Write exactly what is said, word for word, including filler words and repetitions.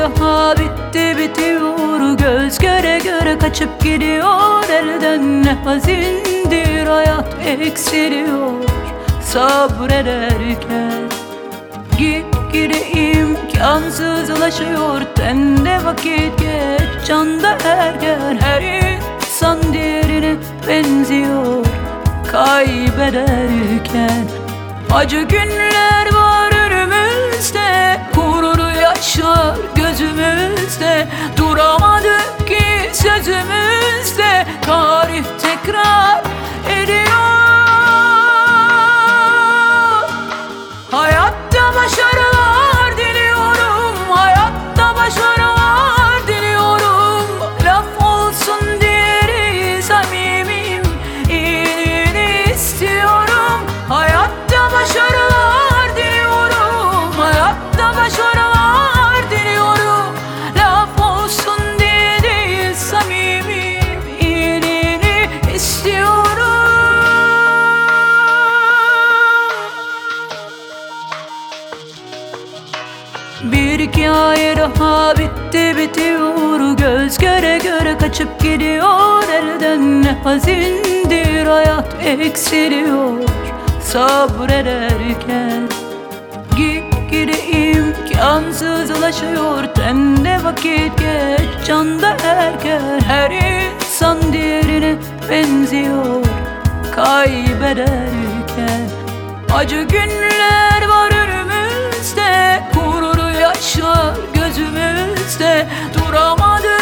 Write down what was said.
daha bitti bitiyor, göz göre göre kaçıp gidiyor elden. Ne hazindir hayat eksiliyor sabrederken. Gitgide imkansızlaşıyor, tende vakit geç, canda erken. Her insan diğerine benziyor kaybederken. Acı günler var önümüzde, gurur yaşlar gözümüzde. Duramadık ki sözümüzde, tarih tekrar ediyor. Hayatta başarılar diliyorum, hayatta başarılar diliyorum. Laf olsun diğeri samimiyim, iyiliğini istiyorum. Hayatta başarılar diliyorum, hayatta başarılar diliyorum. Laf olsun diye değil samimiyim, iyiliğini istiyorum. Bir hikaye daha bitti bitiyor, göz göre göre kaçıp gidiyor elden. Ne hazindir hayat eksiliyor sabrederken. Gitgide imkansızlaşıyor, tende vakit geç, canda erken. Her insan diğerine benziyor kaybederken. Acı günler var önümüzde, gurur yaşlar gözümüzde. Duramadık